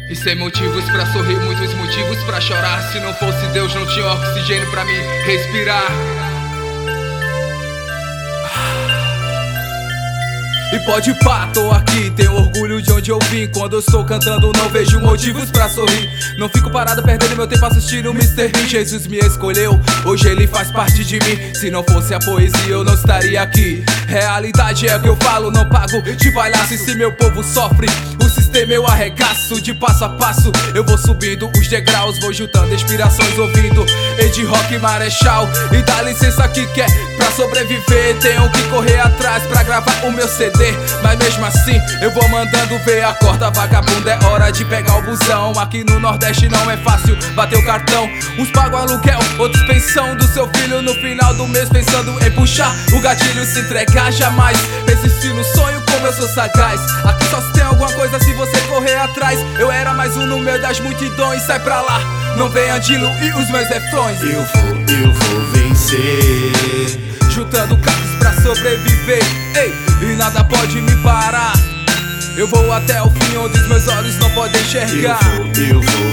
E sem motivos pra sorrir, muitos motivos pra chorar. Se não fosse Deus, não tinha oxigênio pra me respirar. E pode pá, tô aqui, tenho orgulho de onde eu vim. Quando eu estou cantando não vejo motivos pra sorrir. Não fico parado perdendo meu tempo assistindo o Mr. Bean. Jesus me escolheu, hoje ele faz parte de mim. Se não fosse a poesia eu não estaria aqui. Realidade é o que eu falo, não pago de palhaço. E se meu povo sofre, o sistema eu arregaço. De passo a passo eu vou subindo os degraus, vou juntando inspirações ouvindo Ed Rock Marechal. E dá licença que quer pra sobreviver, tenho que correr atrás pra gravar o meu CD. Mas mesmo assim eu vou mandando ver. Acorda vagabundo, é hora de pegar o busão. Aqui no Nordeste não é fácil bater o cartão. Uns pagam aluguel, outros pensão do seu filho no final do mês, pensando em puxar o gatilho, se entregar jamais. Persistir no sonho como eu sou sagaz. Aqui só se tem alguma coisa se você correr atrás. Eu era mais um no meio das multidões, sai pra lá, não venha diluir os meus refrões. Eu vou vencer, juntando carros pra sobreviver, ei, e nada pode me parar. Eu vou até o fim onde os meus olhos não podem enxergar. Eu vou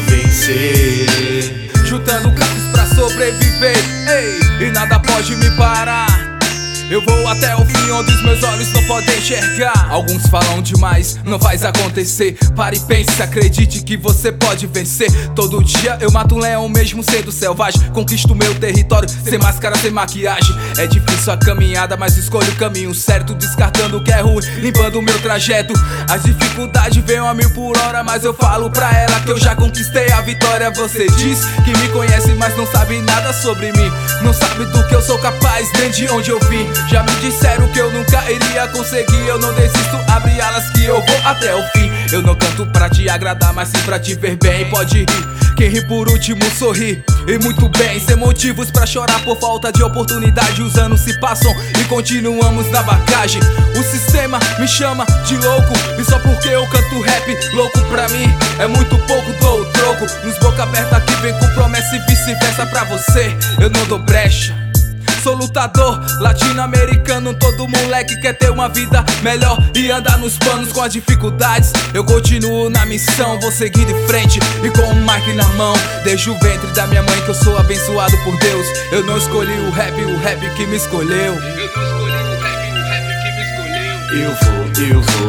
vencer, juntando carros pra sobreviver, ei, e nada pode me parar. Eu vou até o fim onde os meus olhos não podem enxergar. Alguns falam demais, não faz acontecer. Pare e pense, acredite que você pode vencer. Todo dia eu mato um leão mesmo sendo selvagem. Conquisto meu território, sem máscara, sem maquiagem. É difícil a caminhada, mas escolho o caminho certo, descartando o que é ruim, limpando o meu trajeto. As dificuldades vêm a 1000 por hora, mas eu falo pra ela que eu já conquistei a vitória. Você diz que me conhece, mas não sabe nada sobre mim. Não sabe do que eu sou capaz, nem de onde eu vim. Já me disseram que eu nunca iria conseguir. Eu não desisto, abre alas que eu vou até o fim. Eu não canto pra te agradar, mas sim pra te ver bem. Pode rir, quem ri por último sorri. E muito bem, sem motivos pra chorar por falta de oportunidade. Os anos se passam e continuamos na bagagem. O sistema me chama de louco, e só porque eu canto rap, louco pra mim é muito pouco, dou o troco. Nos boca aberta que vem com promessa e vice-versa pra você. Eu não dou brecha. Sou lutador latino-americano, todo moleque quer ter uma vida melhor e andar nos planos com as dificuldades. Eu continuo na missão, vou seguir de frente e com o mic na mão. Desde o ventre da minha mãe que eu sou abençoado por Deus. Eu não escolhi o rap que me escolheu. Eu não escolhi o rap que me escolheu. Eu vou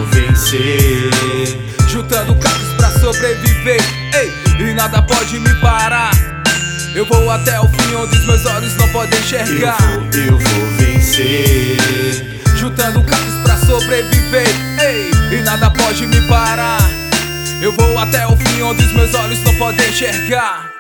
vencer, juntando carros pra sobreviver, ei, e nada pode me parar. Eu vou até o fim onde os meus olhos não podem enxergar. Eu vou vencer, juntando carros pra sobreviver, ei, e nada pode me parar. Eu vou até o fim onde os meus olhos não podem enxergar.